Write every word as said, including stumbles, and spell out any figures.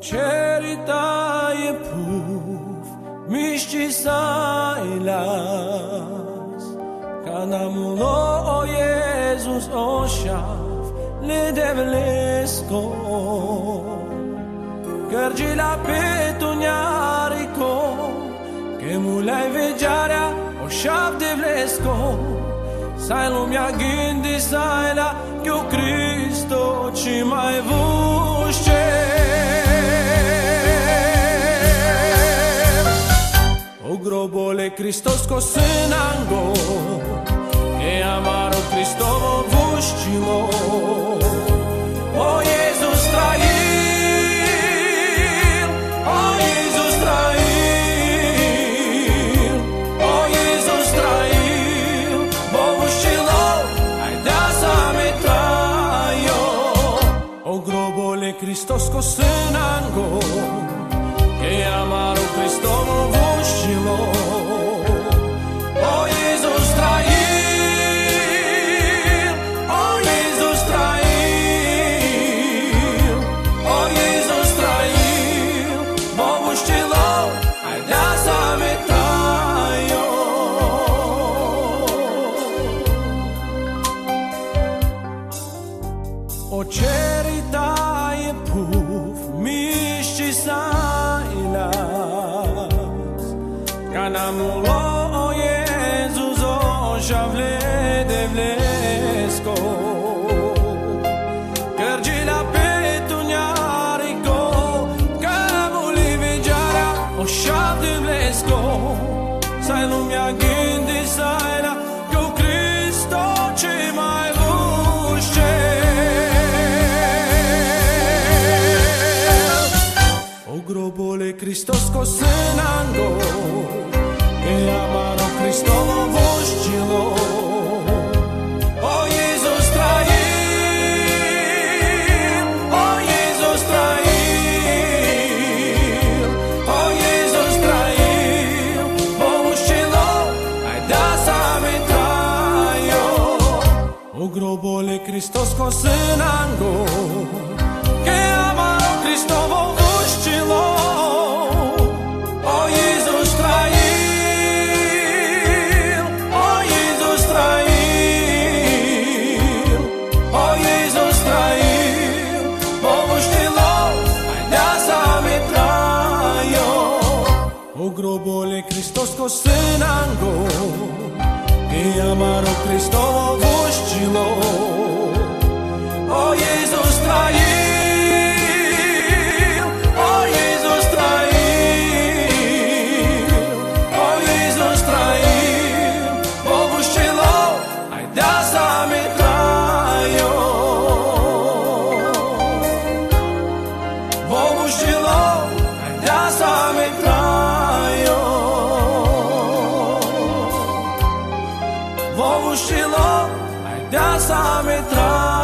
Očerita je puf, mišći sajlas, Kanamulo o Jezus ošav, nedevlesko, Gărgi la petuniarico, Che mulai vegiarea ošav devlesko, Sai lumea gândi saila, Che o Cristo ci mai vuște. Grobole Hristos ko synango, e amaro Hristovo vušćilo. O Jezus trajil, o Jezus trajil, o Jezus trajil, bo vušćilo, aj da same trajo. O grobole Hristos ko synango, e amaro Hristovo vušćilo. O Jezus trajil, o Jezus trajil, o Jezus trajil, bo vušćilo, aj da same trajo. Očerita je puf, mišći sajlas, Kanamulo o Jezus ošav devlesko, Gărgi la petuniarico, Camuli vegiarea ošav devlesko, Sai lumea gândi saila, Că o Cristo ce mai vuște. O grobole Hristos ko synango, e amaro Hristovo vušćilo. O Jezus trajil, o Jezus trajil, o Jezus trajil, bo vušćilo, aj da same trajo. O grobole Hristos ko synango, e amaro Hristovo vušćilo. O Jezus trajil, o Jezus trajil, o Jezus trajil, bo vušćilo, aj da same trajo. O grobole Hristos ko synango, e amaro Hristovo vušćilo. O Jezus trajil, o Jezus trajil, o Jezus trajil, bo vušćilo, aj da same trajo. Bo vušćilo, aj da same trajo. Bo vušćilo, aj da same trajo.